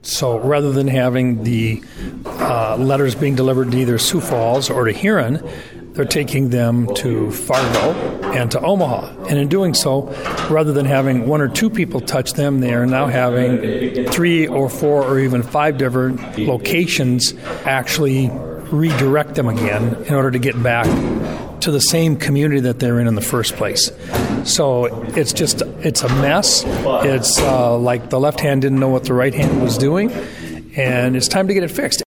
So rather than having the letters being delivered to either Sioux Falls or to Huron, they're taking them to Fargo and to Omaha. And in doing so, rather than having one or two people touch them, they are now having 3 or 4 or even 5 different locations actually redirect them again in order to get back to the same community that they're in the first place. So it's a mess. It's like the left hand didn't know what the right hand was doing, and it's time to get it fixed.